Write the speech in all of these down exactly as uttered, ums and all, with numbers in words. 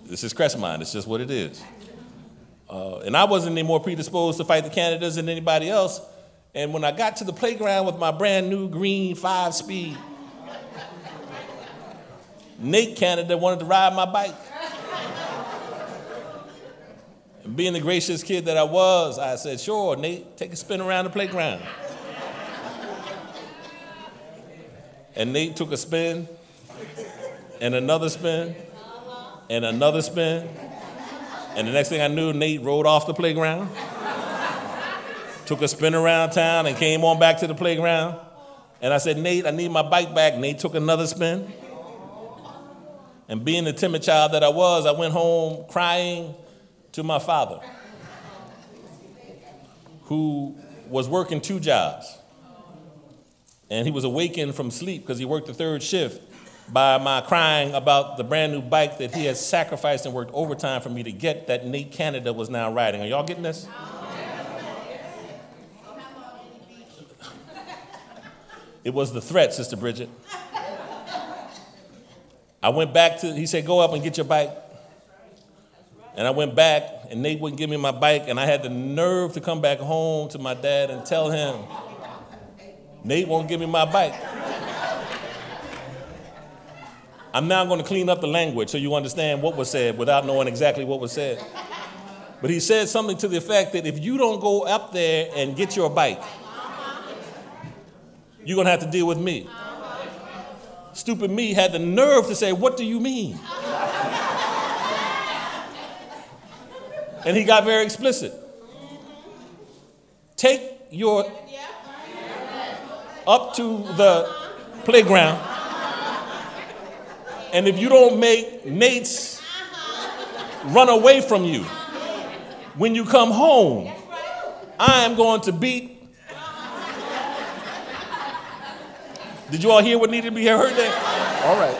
This is Crestmont. It's just what it is. Uh, and I wasn't any more predisposed to fight the Canadas than anybody else. And when I got to the playground with my brand new green five-speed, Nate Canada wanted to ride my bike. And being the gracious kid that I was, I said, sure, Nate, take a spin around the playground. And Nate took a spin, and another spin, and another spin. And the next thing I knew, Nate rode off the playground, took a spin around town, and came on back to the playground. And I said, Nate, I need my bike back. Nate took another spin. And being the timid child that I was, I went home crying to my father, who was working two jobs. And he was awakened from sleep because he worked the third shift by my crying about the brand new bike that he had sacrificed and worked overtime for me to get that Nate Canada was now riding. Are y'all getting this? It was the threat, Sister Bridget. I went back to, he said, go up and get your bike. And I went back, and Nate wouldn't give me my bike, and I had the nerve to come back home to my dad and tell him, Nate won't give me my bike. I'm now going to clean up the language so you understand what was said without knowing exactly what was said. But he said something to the effect that if you don't go up there and get your bike, you're going to have to deal with me. Stupid me had the nerve to say, what do you mean? And he got very explicit. Take your up to the playground, and if you don't make Nate's run away from you when you come home, I am going to beat. Did you all hear what needed to be heard there? All right.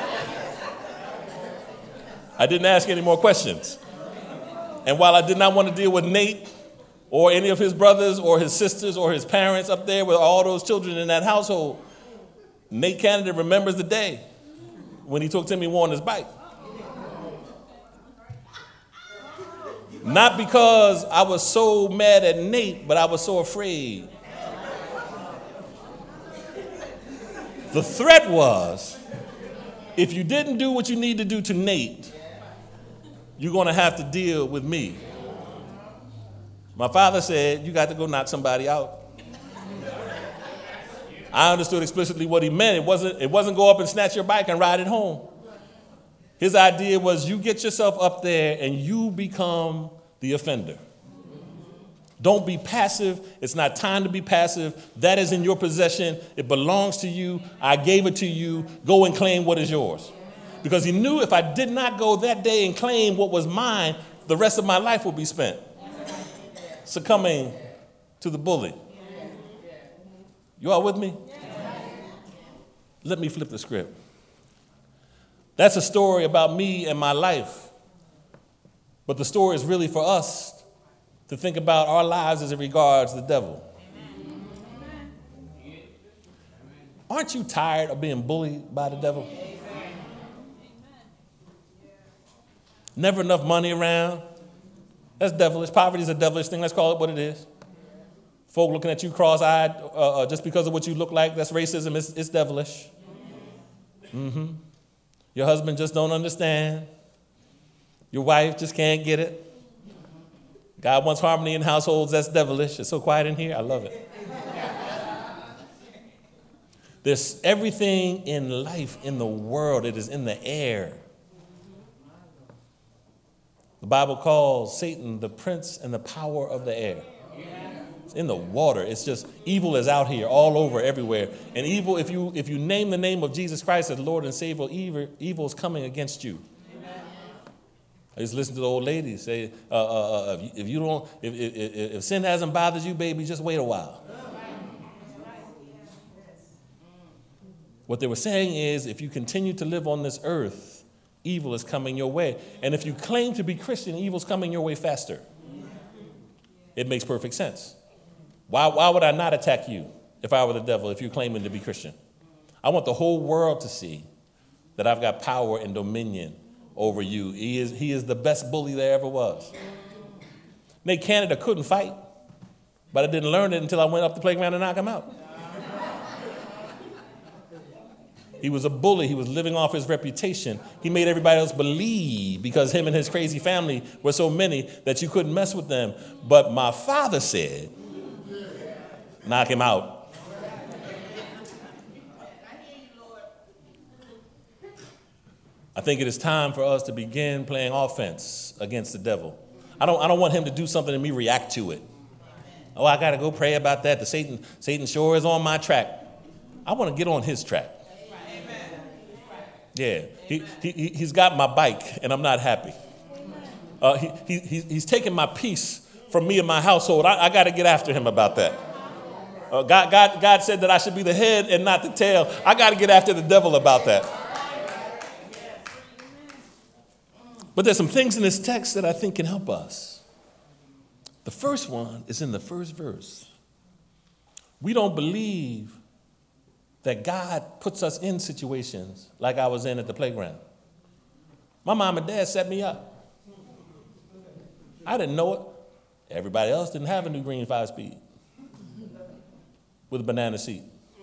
I didn't ask any more questions. And while I did not want to deal with Nate or any of his brothers or his sisters or his parents up there with all those children in that household, Nate Canada remembers the day when he took Timmy Warner's bike. Not because I was so mad at Nate, but I was so afraid. The threat was, if you didn't do what you need to do to Nate, you're going to have to deal with me. My father said, you got to go knock somebody out. I understood explicitly what he meant. It wasn't, it wasn't go up and snatch your bike and ride it home. His idea was you get yourself up there and you become the offender. Don't be passive. It's not time to be passive. That is in your possession. It belongs to you. I gave it to you. Go and claim what is yours. Because he knew if I did not go that day and claim what was mine, the rest of my life would be spent succumbing to the bully. You all with me? Let me flip the script. That's a story about me and my life. But the story is really for us to think about our lives as it regards the devil. Aren't you tired of being bullied by the devil? Never enough money around. That's devilish. Poverty is a devilish thing. Let's call it what it is. Folk looking at you cross-eyed uh, uh, just because of what you look like, that's racism. It's, it's devilish. Mm-hmm. Your husband just don't understand. Your wife just can't get it. God wants harmony in households. That's devilish. It's so quiet in here. I love it. There's everything in life, in the world. It is in the air. The Bible calls Satan the prince and the power of the air. It's in the water. It's just evil is out here, all over, everywhere. And evil, if you if you name the name of Jesus Christ as Lord and Savior, evil, evil is coming against you. Amen. I used to listen to the old lady say, uh, uh, uh, if, if you don't, if, if, if sin hasn't bothered you, baby, just wait a while. What they were saying is, if you continue to live on this earth, evil is coming your way. And if you claim to be Christian, evil's coming your way faster. It makes perfect sense. Why, why would I not attack you if I were the devil, if you're claiming to be Christian? I want the whole world to see that I've got power and dominion over you. He is, he is the best bully there ever was. Nate Canada couldn't fight, but I didn't learn it until I went up the playground to knock him out. He was a bully. He was living off his reputation. He made everybody else believe, because him and his crazy family were so many, that you couldn't mess with them. But my father said, knock him out. I think it is time for us to begin playing offense against the devil. I don't, I don't want him to do something and me react to it. Oh, I got to go pray about that. The Satan, Satan sure is on my track. I want to get on his track. Yeah, he, he, he's got my bike, and I'm not happy. Uh, he, he, he's taking my peace from me and my household. I, I got to get after him about that. Uh, God, God, God said that I should be the head and not the tail. I got to get after the devil about that. But there's some things in this text that I think can help us. The first one is in the first verse. We don't believe that God puts us in situations like I was in at the playground. My mom and dad set me up. I didn't know it. Everybody else didn't have a new green five-speed with a banana seat.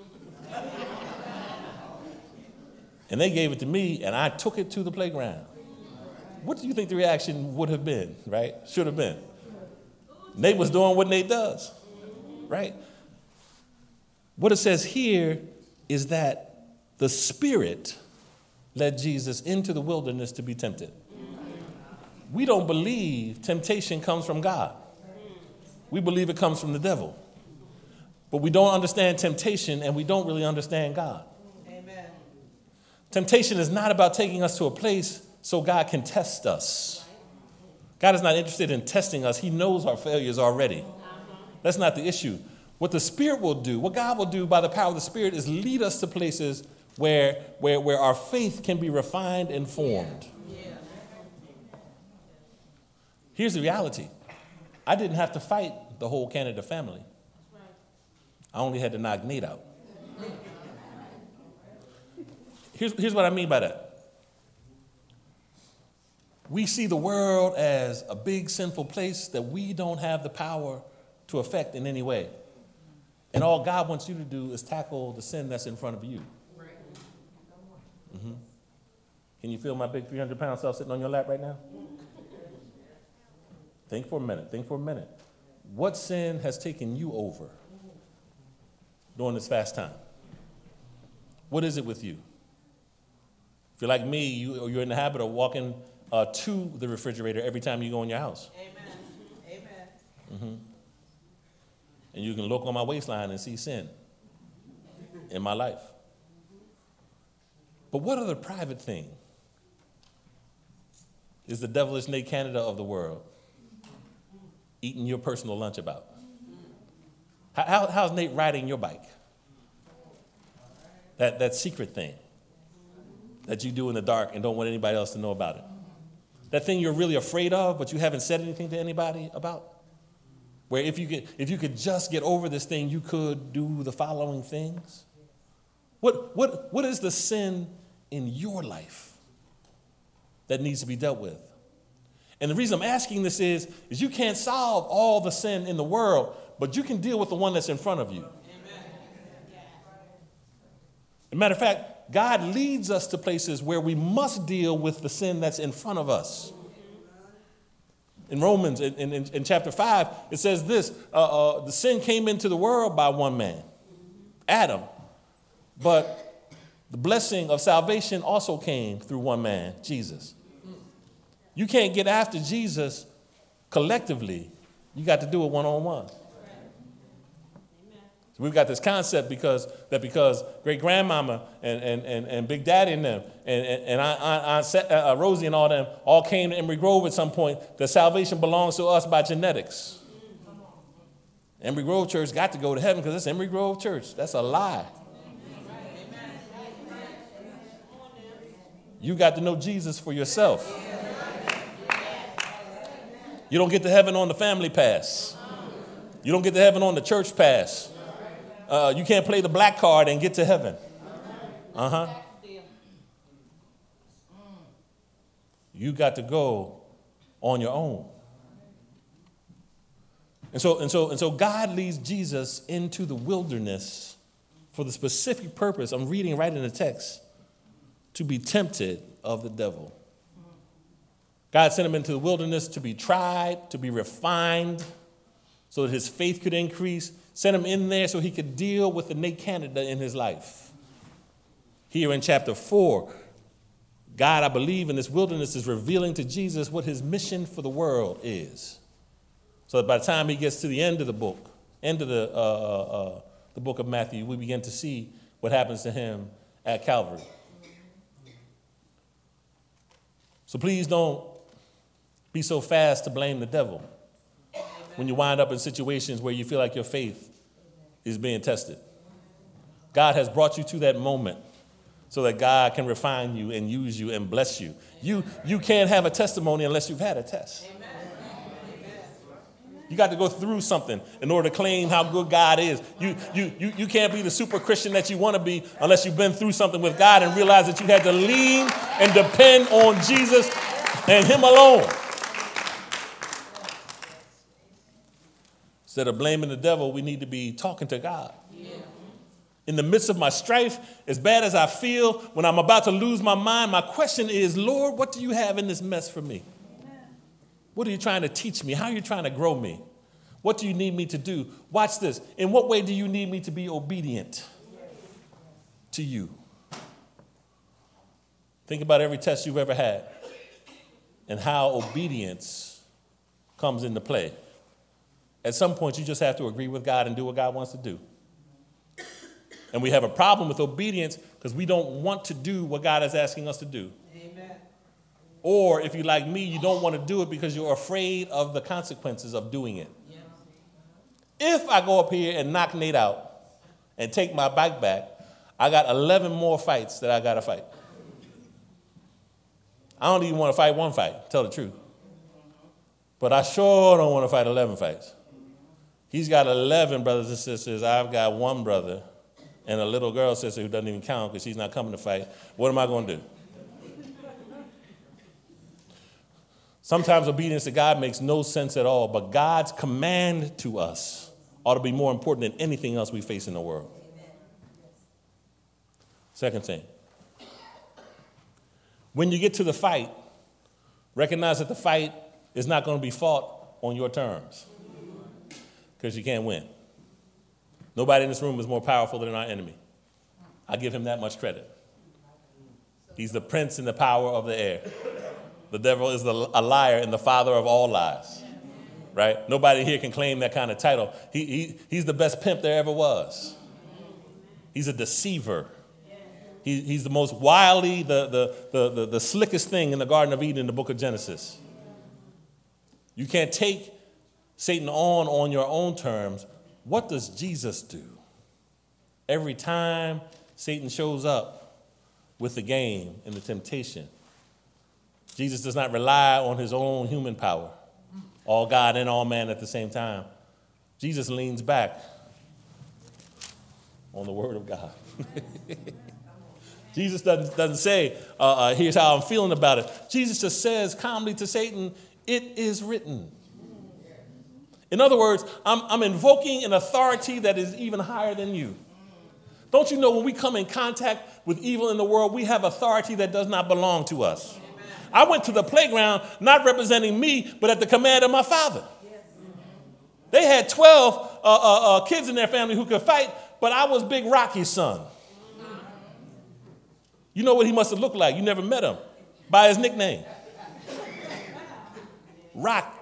And they gave it to me, and I took it to the playground. What do you think the reaction would have been, right? Should have been. Nate was doing what Nate does, right? What it says here is that the Spirit led Jesus into the wilderness to be tempted. We don't believe temptation comes from God. We believe it comes from the devil. But we don't understand temptation, and we don't really understand God. Amen. Temptation is not about taking us to a place so God can test us. God is not interested in testing us. He knows our failures already. That's not the issue. What the Spirit will do, what God will do by the power of the Spirit, is lead us to places where, where, where our faith can be refined and formed. Here's the reality. I didn't have to fight the whole Canada family. I only had to knock Nate out. Here's, here's what I mean by that. We see the world as a big sinful place that we don't have the power to affect in any way. And all God wants you to do is tackle the sin that's in front of you. Mm-hmm. Can you feel my big three hundred pound self sitting on your lap right now? Think for a minute. Think for a minute. What sin has taken you over during this fast time? What is it with you? If you're like me, you, you're in the habit of walking uh, to the refrigerator every time you go in your house. Amen. Amen. Mm-hmm. And you can look on my waistline and see sin in my life. But what other private thing is the devilish Nate Canada of the world eating your personal lunch about? How, how, how's Nate riding your bike? That, that secret thing that you do in the dark and don't want anybody else to know about it. That thing you're really afraid of, but you haven't said anything to anybody about. Where if you could, if you could just get over this thing, you could do the following things. What, what, what is the sin in your life that needs to be dealt with? And the reason I'm asking this is, is you can't solve all the sin in the world, but you can deal with the one that's in front of you. As a matter of fact, God leads us to places where we must deal with the sin that's in front of us. In Romans, in, in, in chapter five, it says this, uh, uh, the sin came into the world by one man, Adam, but the blessing of salvation also came through one man, Jesus. You can't get after Jesus collectively. You got to do it one-on-one. So we've got this concept because that because great-grandmama and, and, and, and Big Daddy and them and, and, and I, I, I, uh, Rosie and all them all came to Embry Grove at some point, that salvation belongs to us by genetics. Embry Grove Church got to go to heaven because it's Embry Grove Church. That's a lie. You got to know Jesus for yourself. You don't get to heaven on the family pass. You don't get to heaven on the church pass. Uh, you can't play the black card and get to heaven. Uh-huh. You got to go on your own. And so, and so, and so God leads Jesus into the wilderness for the specific purpose, I'm reading right in the text, to be tempted of the devil. God sent him into the wilderness to be tried, to be refined, so that his faith could increase. Sent him in there so he could deal with the Nate Canada in his life. Here in chapter four, God, I believe, in this wilderness is revealing to Jesus what his mission for the world is. So that by the time he gets to the end of the book, end of the, uh, uh, uh, the book of Matthew, we begin to see what happens to him at Calvary. So please don't be so fast to blame the devil when you wind up in situations where you feel like your faith is being tested. God has brought you to that moment so that God can refine you and use you and bless you. You, you can't have a testimony unless you've had a test. You got to go through something in order to claim how good God is. You, you, you, you can't be the super Christian that you want to be unless you've been through something with God and realize that you had to lean and depend on Jesus and him alone. Instead of blaming the devil, we need to be talking to God. Yeah. In the midst of my strife, as bad as I feel, when I'm about to lose my mind, my question is, Lord, what do you have in this mess for me? Amen. What are you trying to teach me? How are you trying to grow me? What do you need me to do? Watch this. In what way do you need me to be obedient to you? Think about every test you've ever had and how obedience comes into play. At some point, you just have to agree with God and do what God wants to do. And we have a problem with obedience because we don't want to do what God is asking us to do. Amen. Or if you're like me, you don't want to do it because you're afraid of the consequences of doing it. Yeah. If I go up here and knock Nate out and take my bike back, I got eleven more fights that I got to fight. I don't even want to fight one fight, tell the truth. But I sure don't want to fight eleven fights. He's got eleven brothers and sisters. I've got one brother and a little girl sister who doesn't even count because she's not coming to fight. What am I going to do? Sometimes obedience to God makes no sense at all, but God's command to us ought to be more important than anything else we face in the world. Second thing, when you get to the fight, recognize that the fight is not going to be fought on your terms. Because you can't win. Nobody in this room is more powerful than our enemy. I give him that much credit. He's the prince and the power of the air. The devil is the, a liar and the father of all lies. Right? Nobody here can claim that kind of title. He, he, he's the best pimp there ever was. He's a deceiver. He, he's the most wily, the, the, the, the, the slickest thing in the Garden of Eden in the book of Genesis. You can't take Satan on on your own terms. What does Jesus do? Every time Satan shows up with the game and the temptation, Jesus does not rely on his own human power, all God and all man at the same time. Jesus leans back on the word of God. Jesus doesn't, doesn't say, uh, uh, here's how I'm feeling about it. Jesus just says calmly to Satan, it is written. In other words, I'm, I'm invoking an authority that is even higher than you. Don't you know when we come in contact with evil in the world, we have authority that does not belong to us. Amen. I went to the playground not representing me, but at the command of my father. Yes. They had twelve uh, uh, uh, kids in their family who could fight, but I was Big Rocky's son. You know what he must have looked like. You never met him. By his nickname. Rock.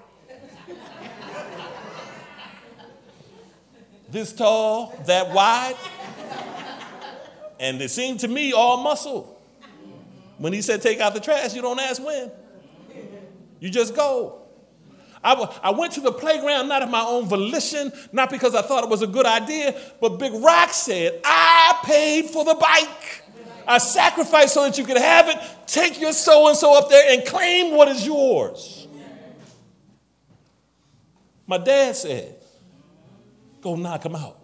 This tall, that wide. And it seemed to me all muscle. When he said take out the trash, you don't ask when. You just go. I, w- I went to the playground not of my own volition, not because I thought it was a good idea, but Big Rock said, I paid for the bike. I sacrificed so that you could have it. Take your so-and-so up there and claim what is yours. My dad said, go knock him out.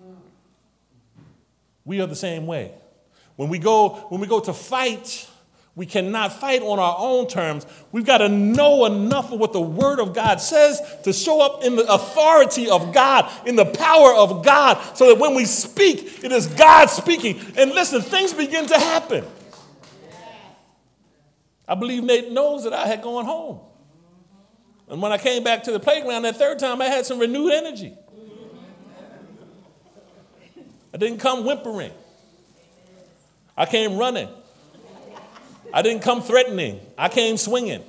We are the same way. When we go, when we go to fight, We cannot fight on our own terms. We've got to know enough of what the Word of God says to show up in the authority of God, in the power of God, so that when we speak, it is God speaking. And listen, things begin to happen. I believe Nate knows that I had gone home. And when I came back to the playground that third time, I had some renewed energy. I didn't come whimpering. I came running. I didn't come threatening. I came swinging.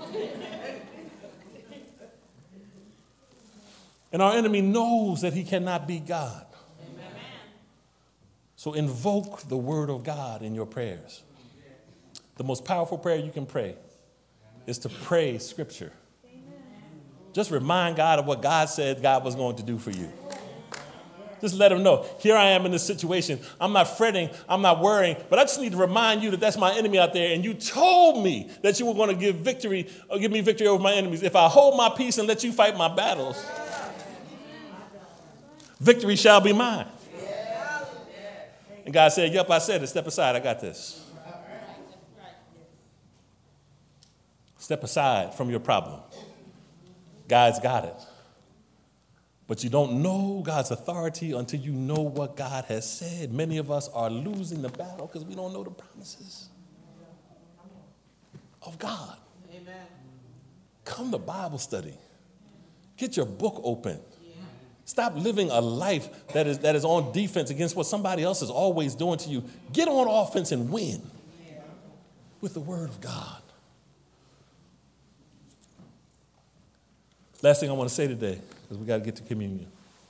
And our enemy knows that he cannot be God. Amen. So invoke the word of God in your prayers. The most powerful prayer you can pray is to pray scripture. Amen. Just remind God of what God said God was going to do for you. Just let him know, here I am in this situation. I'm not fretting. I'm not worrying. But I just need to remind you that that's my enemy out there. And you told me that you were going to give victory, or give me victory over my enemies. If I hold my peace and let you fight my battles, victory shall be mine. And God said, yep, I said it. Step aside. I got this. Step aside from your problem. God's got it. But you don't know God's authority until you know what God has said. Many of us are losing the battle because we don't know the promises of God. Amen. Come to Bible study. Get your book open. Yeah. Stop living a life that is, that is on defense against what somebody else is always doing to you. Get on offense and win yeah. with the word of God. Last thing I want to say today, because we got to get to communion.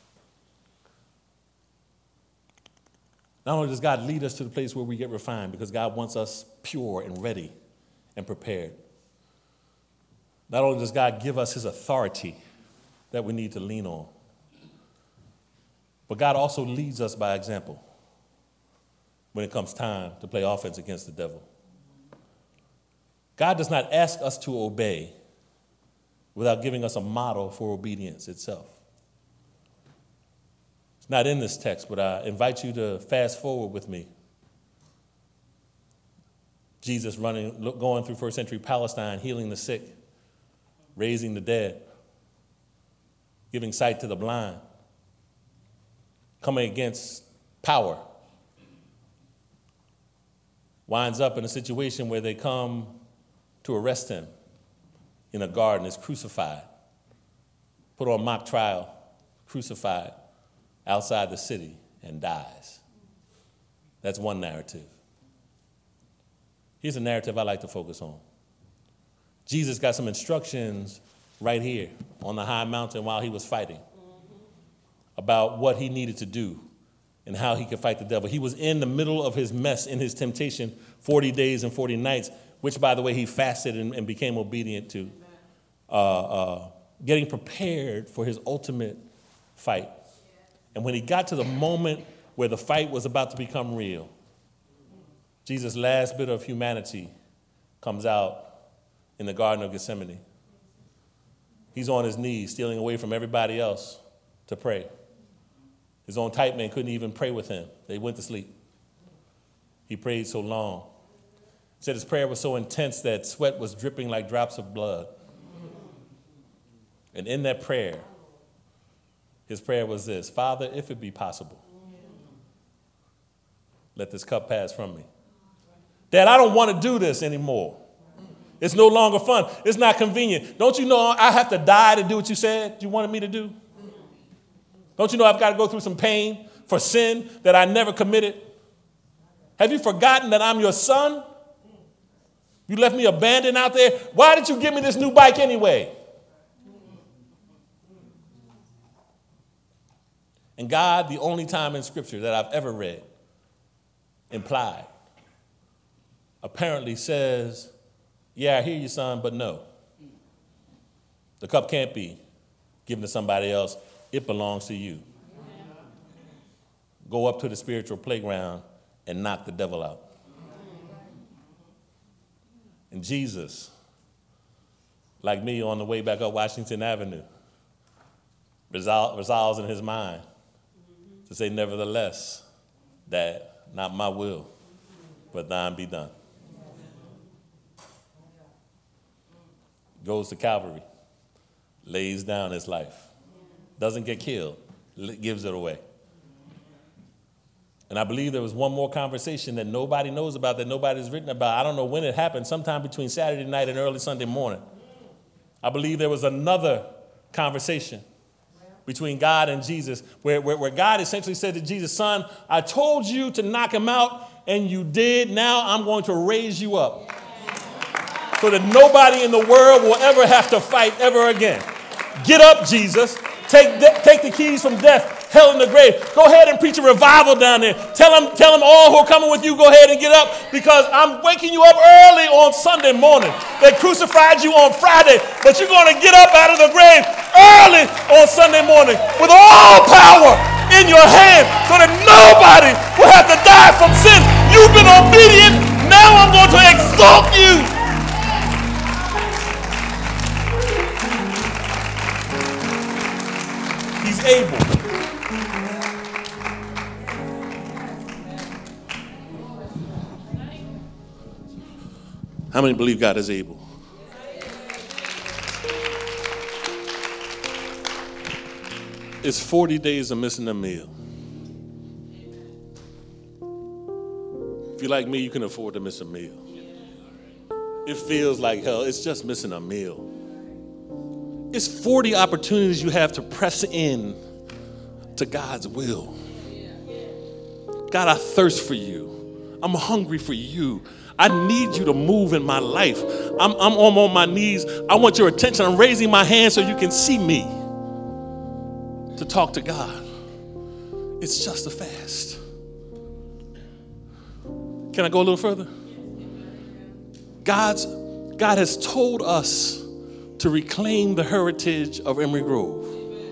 Not only does God lead us to the place where we get refined, because God wants us pure and ready and prepared. Not only does God give us his authority that we need to lean on, but God also leads us by example when it comes time to play offense against the devil. God does not ask us to obey without giving us a model for obedience itself. It's not in this text, but I invite you to fast forward with me. Jesus running, going through first century Palestine, healing the sick, raising the dead, giving sight to the blind, coming against power, winds up in a situation where they come to arrest him in a garden, is crucified, put on mock trial, crucified outside the city, and dies. That's one narrative. Here's a narrative I like to focus on. Jesus got some instructions right here on the high mountain while he was fighting about what he needed to do and how he could fight the devil. He was in the middle of his mess, in his temptation, forty days and forty nights, which, by the way, he fasted and, and became obedient to, uh, uh, getting prepared for his ultimate fight. And when he got to the moment where the fight was about to become real, Jesus' last bit of humanity comes out in the Garden of Gethsemane. He's on his knees, stealing away from everybody else to pray. His own type men couldn't even pray with him. They went to sleep. He prayed so long. He said his prayer was so intense that sweat was dripping like drops of blood. And in that prayer, his prayer was this: Father, if it be possible, let this cup pass from me. Dad, I don't want to do this anymore. It's no longer fun. It's not convenient. Don't you know I have to die to do what you said you wanted me to do? Don't you know I've got to go through some pain for sin that I never committed? Have you forgotten that I'm your son? You left me abandoned out there. Why did you give me this new bike anyway? And God, the only time in Scripture that I've ever read, implied, apparently says, yeah, I hear you, son, but no. The cup can't be given to somebody else. It belongs to you. Go up to the spiritual playground and knock the devil out. And Jesus, like me on the way back up Washington Avenue, resol- resolves in his mind to say, nevertheless, Dad, not my will, but thine be done. goes to Calvary, lays down his life, doesn't get killed, gives it away. And I believe there was one more conversation that nobody knows about, that nobody's written about. I don't know when it happened, sometime between Saturday night and early Sunday morning. I believe there was another conversation between God and Jesus where, where, where God essentially said to Jesus, son, I told you to knock him out, and you did. Now I'm going to raise you up so that nobody in the world will ever have to fight ever again. Get up, Jesus. Take, de- take the keys from death, hell, and the grave. Go ahead and preach a revival down there. Tell them, tell them all who are coming with you, go ahead and get up, because I'm waking you up early on Sunday morning. They crucified you on Friday, but you're going to get up out of the grave early on Sunday morning with all power in your hand so that nobody will have to die from sin. You've been obedient. Now I'm going to exalt you. He's able. How many believe God is able? It's forty days of missing a meal. If you're like me, you can afford to miss a meal. It feels like hell. It's just missing a meal. It's forty opportunities you have to press in to God's will. God, I thirst for you. I'm hungry for you. I need you to move in my life. I'm, I'm on my knees. I want your attention. I'm raising my hand so you can see me to talk to God. It's just a fast. Can I go a little further? God's, God has told us to reclaim the heritage of Emery Grove.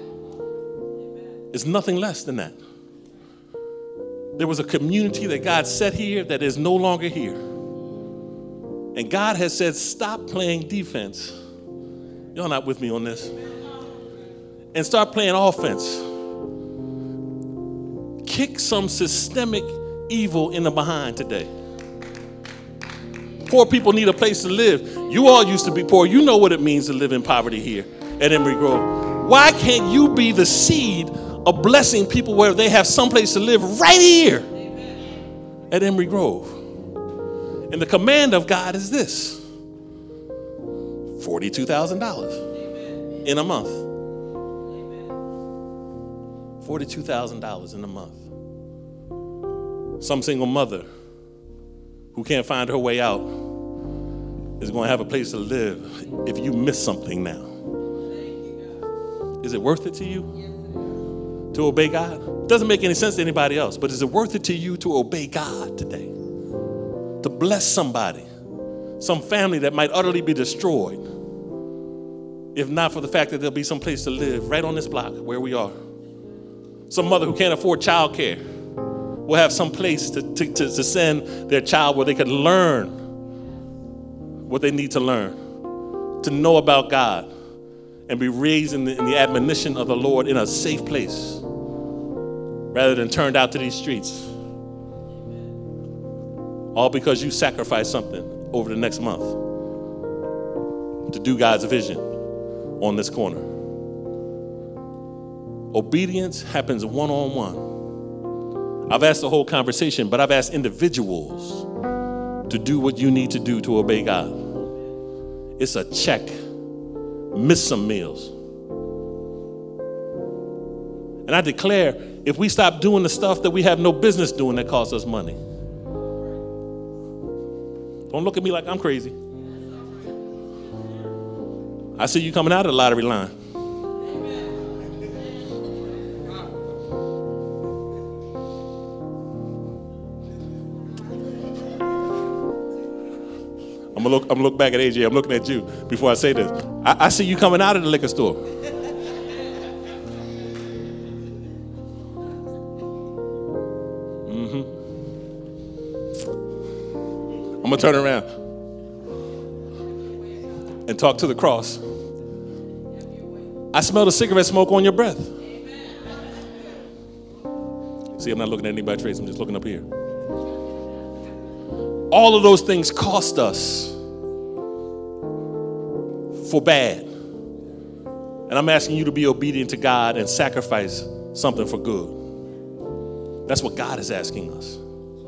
It's nothing less than that. There was a community that God set here that is no longer here. And God has said, stop playing defense. Y'all not with me on this? And start playing offense. Kick some systemic evil in the behind today. Poor people need a place to live. You all used to be poor. You know what it means to live in poverty here at Emery Grove. Why can't you be the seed of blessing people where they have someplace to live right here at Emery Grove? And the command of God is this: forty-two thousand dollars in a month. forty-two thousand dollars in a month. Some single mother who can't find her way out is going to have a place to live if you miss something now. Is it worth it to you to obey God? It doesn't make any sense to anybody else, but is it worth it to you to obey God today? To bless somebody, some family that might utterly be destroyed, if not for the fact that there'll be some place to live right on this block where we are. Some mother who can't afford childcare will have some place to, to, to, to send their child where they could learn what they need to learn, to know about God, and be raised in the, in the admonition of the Lord in a safe place, rather than turned out to these streets. All because you sacrificed something over the next month to do God's vision on this corner. Obedience happens one-on-one. I've asked the whole conversation, but I've asked individuals to do what you need to do to obey God. It's a check. Miss some meals. And I declare, if we stop doing the stuff that we have no business doing that costs us money. Don't look at me like I'm crazy. I see you coming out of the lottery line. I'm gonna look, I'm gonna look back at A J. I'm looking at you before I say this. I, I see you coming out of the liquor store. Mm-hmm. I'm gonna turn around and talk to the cross. I smell the cigarette smoke on your breath. See, I'm not looking at anybody's face. I'm just looking up here. All of those things cost us for bad. And I'm asking you to be obedient to God and sacrifice something for good. That's what God is asking us.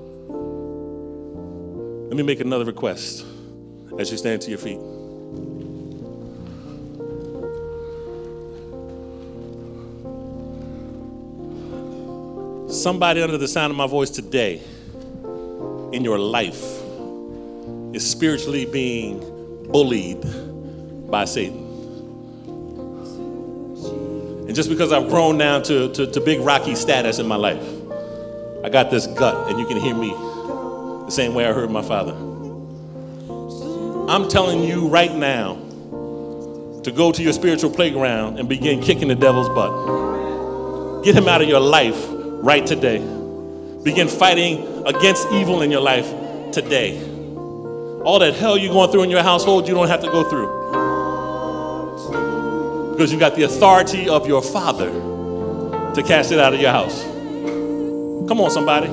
Let me make another request as you stand to your feet. Somebody under the sound of my voice today in your life is spiritually being bullied by Satan. And just because I've grown down to, to, to big Rocky status in my life, I got this gut and you can hear me the same way I heard my father. I'm telling you right now to go to your spiritual playground and begin kicking the devil's butt. Get him out of your life right today. Begin fighting against evil in your life today. All that hell you're going through in your household, you don't have to go through. Because you got the authority of your Father to cast it out of your house. Come on, somebody.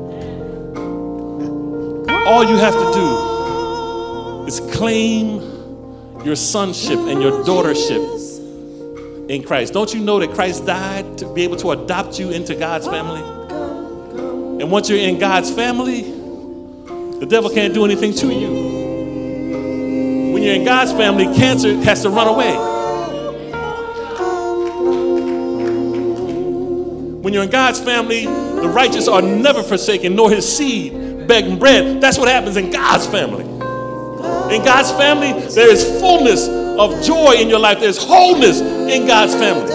All you have to do is claim your sonship and your daughtership in Christ. Don't you know that Christ died to be able to adopt you into God's family? And once you're in God's family, the devil can't do anything to you. When you're in God's family, cancer has to run away. When you're in God's family, the righteous are never forsaken, nor his seed begging bread. That's what happens in God's family. In God's family, there is fullness of joy in your life. There's wholeness in God's family.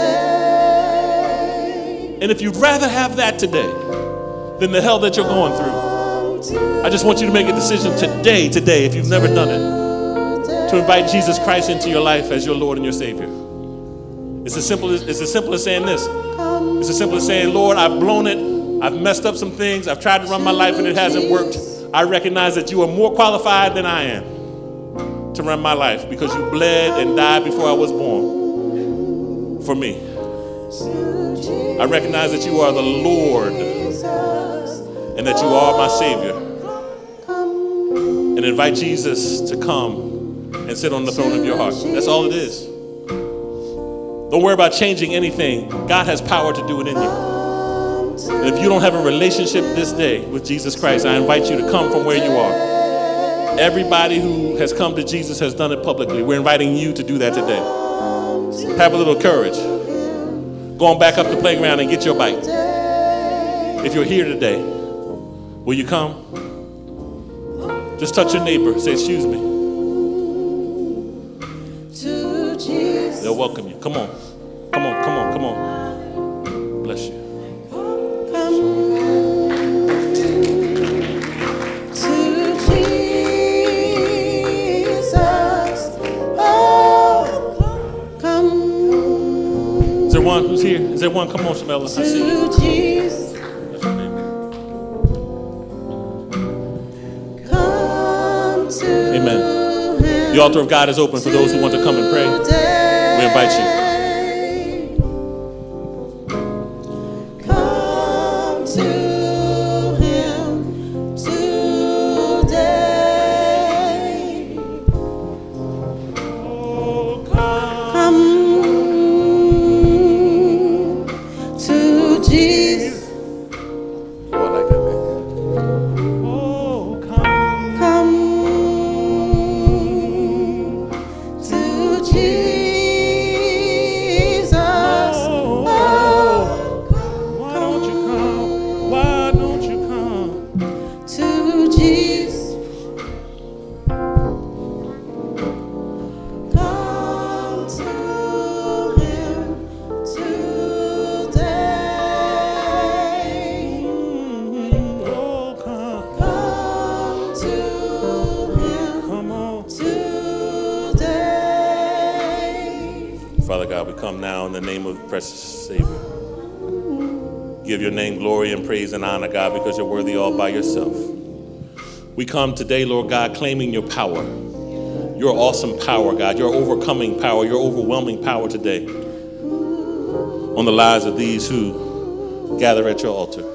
And if you'd rather have that today than the hell that you're going through, I just want you to make a decision today, today, if you've never done it, to invite Jesus Christ into your life as your Lord and your Savior. It's as simple as, it's as simple as saying this. It's as simple as saying, Lord, I've blown it. I've messed up some things. I've tried to run my life and it hasn't worked. I recognize that you are more qualified than I am to run my life because you bled and died before I was born for me. I recognize that you are the Lord and that you are my Savior. And invite Jesus to come and sit on the throne of your heart. That's all it is. Don't worry about changing anything. God has power to do it in you. And if you don't have a relationship this day with Jesus Christ, I invite you to come from where you are. Everybody who has come to Jesus has done it publicly. We're inviting you to do that today. Have a little courage. Go on back up the playground and get your bike. If you're here today, will you come? Just touch your neighbor. Say, excuse me. They'll welcome you. Come on. Come on, come on, come on. Bless you. Is there one who's here? Is there one? Come on, Shamela. I see you. Jesus. That's your name. Come to Amen. him. The altar of God is open for those who want to come and pray. We invite you. Come to him today. Come to Jesus. Oh, I like that, man. Oh, come. Come to Jesus. Oh, Why don't you come? Why don't you come? to Jesus. Come to him today. Oh, come. Come to him Come on. today. Father God, we come now in the name of the precious Savior. Give your name glory and praise and honor, God, because you're worthy all by yourself. We come today, Lord God, claiming your power, your awesome power, God, your overcoming power, your overwhelming power today on the lives of these who gather at your altar.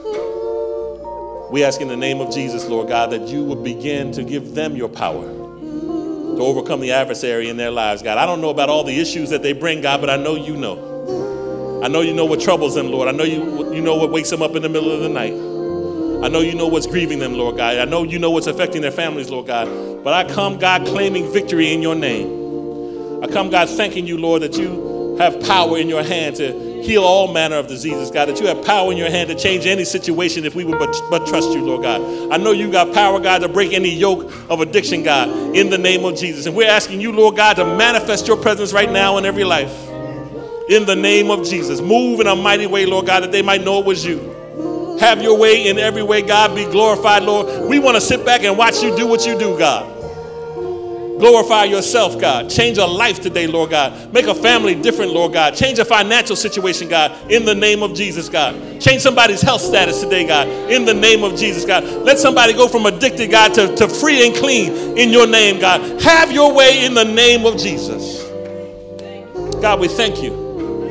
We ask in the name of Jesus, Lord God, that you would begin to give them your power, to overcome the adversary in their lives, God. I don't know about all the issues that they bring, God, but I know you know. I know you know what troubles them, Lord. I know you, you know what wakes them up in the middle of the night. I know you know what's grieving them, Lord God. I know you know what's affecting their families, Lord God. But I come, God, claiming victory in your name. I come, God, thanking you, Lord, that you have power in your hand to heal all manner of diseases, God, that you have power in your hand to change any situation if we would but, but trust you, Lord God. I know you got power, God, to break any yoke of addiction, God, in the name of Jesus. And we're asking you, Lord God, to manifest your presence right now in every life. In the name of Jesus. Move in a mighty way, Lord God, that they might know it was you. Have your way in every way, God. Be glorified, Lord. We want to sit back and watch you do what you do, God. Glorify yourself, God. Change a life today, Lord God. Make a family different, Lord God. Change a financial situation, God, in the name of Jesus, God. Change somebody's health status today, God, in the name of Jesus, God. Let somebody go from addicted, God, to, to free and clean in your name, God. Have your way in the name of Jesus. God, we thank you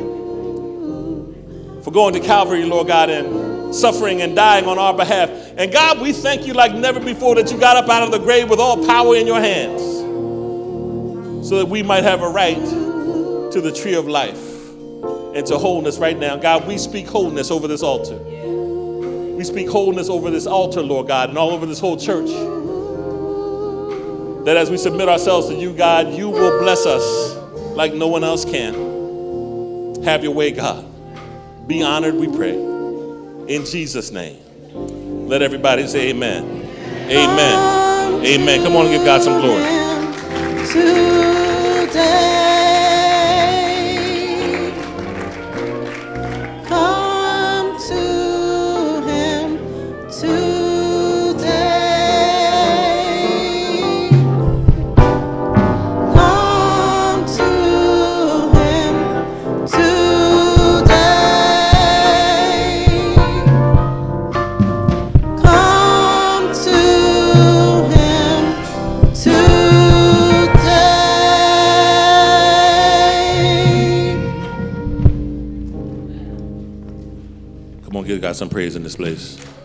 for going to Calvary, Lord God, and suffering and dying on our behalf. And God, we thank you like never before that you got up out of the grave with all power in your hands so that we might have a right to the tree of life and to wholeness right now. God, we speak wholeness over this altar. We speak wholeness over this altar, Lord God, and all over this whole church. That as we submit ourselves to you, God, you will bless us like no one else can. Have your way, God. Be honored, we pray. In Jesus' name. Let everybody say amen. Amen. Amen. Come on and give God some glory. Today, come to him today. Come to him today. Come to him today. Come on, give God some praise in this place.